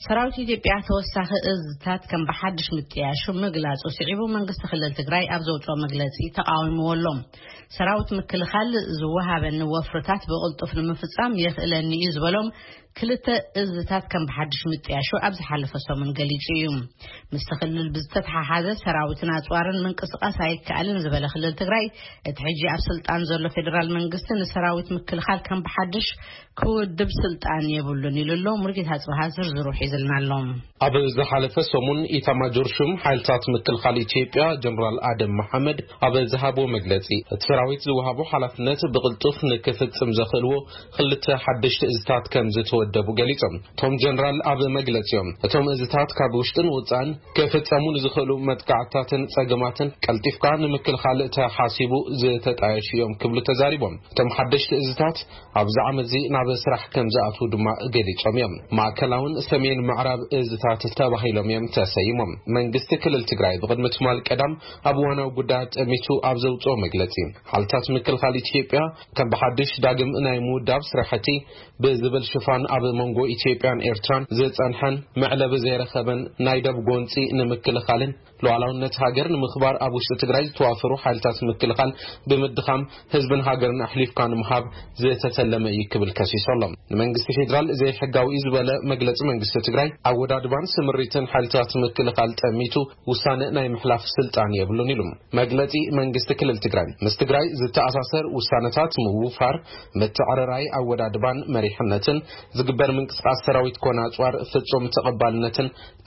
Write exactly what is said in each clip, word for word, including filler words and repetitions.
ሰራዊት ኢትዮጵያ ተወሳኺ እዝታት ከም በሓድሽ ምጥያሹ መግለጹ ሲዒቡ መንግስት ክልል ትግራይ ኣብ ዘውፅኦ መግለጺ ተቃዊምዎሎም ሰራዊት ምክልኻል ዝወሃበን ወፍረታት በቅልጡፍ ንምፍጻም የኽእለኒ እዩ ዝበሎም ክልተ እዝታት ከም በሓድሽ ምጥያሹ ኣብ ዝሓለፈ ሰሙን ገሊጹ እዩ ምስተክልል ብዝተተሓሓዘ ሰራዊትን ኣጽዋርን ምንቅስቃስ ኣይከኣልን ዝበለ ክልል ትግራይ እቲ ሕጂ ኣብ ስልጣን ዘሎ ፌደራል መንግስት ንሰራዊት ምክልኻል ከም በሓድሽ ክውድብ ስልጣን የብሉን ኢሉሎ ሙርጌታ ጽባህ ዝርዝሩ ሒዝልናሎም ኣብ ዝሓለፈ ሰሙን ኢታማጆር ሹም ሓይልታት ምክልኻል ኢትዮጵያ ጀነራል አደም መሐመድ ኣብ ዝሃቦ መግለጺ እቲ ሰራዊት ዝወሃቦ ሓላፍነት ብቅልጡፍ ንክፍጽም ዘኽእልዎ ክልተ ሓደሽቲ እዝታት ከም ዝተወደቡ ገሊጾም ቶም ጀነራል ኣብ መግለጺኦም እቶም እዝታት ካብ ውሽጥን ወጻን ክፍጸሙን ዝኽእሉ መጥቃዕታትን ጸገማትን ቀልጢፍካ ንምክልኻል ተሓሲቡ ዝተጣየሽዮም ክብሉ ተዛሪቦም እቶም ሓደሽቲ እዝታት ኣብ ዛዕመዚ ናብ ስራሕ ከም ዝኣቱ ድማ ገሊጾም እዮም ማዕከላውን ሰሜን ምዕራብ እዝታት ተባሂሎም እዮም ተሰይሞም መንግስቲ ክልል ትግራይ ብቅድሚ ትማል ቀዳም ኣብ ዋናው ጉዳይ ጠሚቱ ኣብ ዘውፅኦ መግለጺ ሓልታት ምክልኻል ኢትዮጵያ ከም በሓድሽ ዳግም ናይ ምውዳብ ስራሕቲ ብዝብል ሽፋን ኣብ መንጎ ኢትዮጵያን ኤርትራን ዝጸንሐን መዕለብ ዘይረኸበን ናይ ደብ ጎንፂ ንምክልኻልን ሉዓላውነት ሃገር ንምኽባር ኣብ ውሽጢ ትግራይ ዝተዋፈሩ ሓይልታት ምክልኻል ብምድኻም ህዝብን ሃገርን ኣሕሊፍካ ንምሃብ ዝተተለመ ይክብል ከሲሶሎም መንግስቲ ፌደራል ዘይ ሕጋዊ ዝበለ መግለጽ መንግስቲ ትግራይ ኣወዳድባን ስምሪትን ሓይልታት ምክልኻል ጠሚቱ ውሳነ ናይ ምሕላፍ ስልጣን የብሉን ኢሉ መግለጺ መንግስቲ ክልል ትግራይ ምስ ትግራይ ዝተኣሳሰር ውሳነታት ምውፋር መተዓረራይ ኣወዳድባን መሪሕነትን ዝግበር ምንቅስቃስ ሰራዊት ኮና ኣጽዋር ፍጹም ተቐባልነትን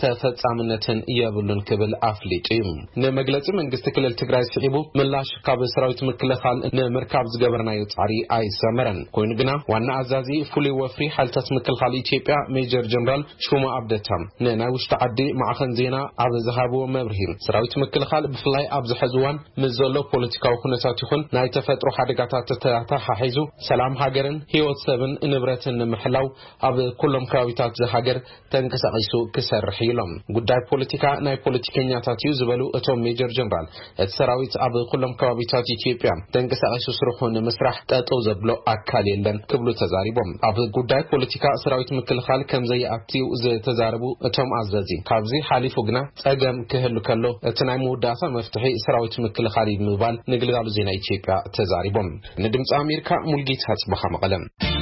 ተፈጻምነትን የብሉን ክብል ኣፍሊጡ ንመግለጺ መንግስቲ ክልል ትግራይ ሲዒቡ ምላሽ ካብ ሰራዊት ምክልኻል ንምርካብ ዝገበርናዮ ጻዕሪ ኣይሰመረን ኮይኑ ግና ዋና ኣዛዚ ፍሉይ ወፍሪ ሓይልታት ምክልኻል ኢትዮጵያ ሜጀር ጀነራል ሹማ ኣብደታም ንናይ ውሽጢ ዓዲ ማዕኸን ዜና ኣብ ዝሃብዎ መብርሂ ሰራዊት ምክልኻል ብፍላይ ኣብ ዝሕዝዋን ምስ ዘሎ ፖለቲካዊ ኩነታት ይኹን ናይ ተፈጥሮ ሓደጋታት ተተሓሒዙ ሰላም ሃገርን ህይወት ሰብን ንብረትን ንምሕላው ኣብ ኩሎም ከባቢታት ዝሃገር ተንቀሳቒሱ ክሰርሕ ኢሎም ጉዳይ ፖለቲካ ናይ ፖለቲከኛታት እዩ ዝበሉ እቶም ሜጀር ጀነራል እቲ ሰራዊት ኣብ ኩሎም ከባቢታት ኢትዮጵያ ተንቀሳቒሱ ስርሑ ንምስራሕ ጠጠው ዘብሎ ኣካል የለን ክብሉ ተዛሪቦም ኣብ ጉዳይ ፖለቲካ ሰራዊት ምክልኻል ከም ዘይኣትዩ ዝተዛረቡ እቶም ኣዘዚ ካብዚ ሓሊፉ ግና ጸገም ክህሉ ከሎ እቲ ናይ መወዳእታ መፍትሒ ሰራዊት ምክልኻል ምባል ንግልጋሉ ዜና ኢትዮጵያ ተዛሪቦም ንድምፂ ኣሜሪካ ሙልጌታ ጽባህ መቐለም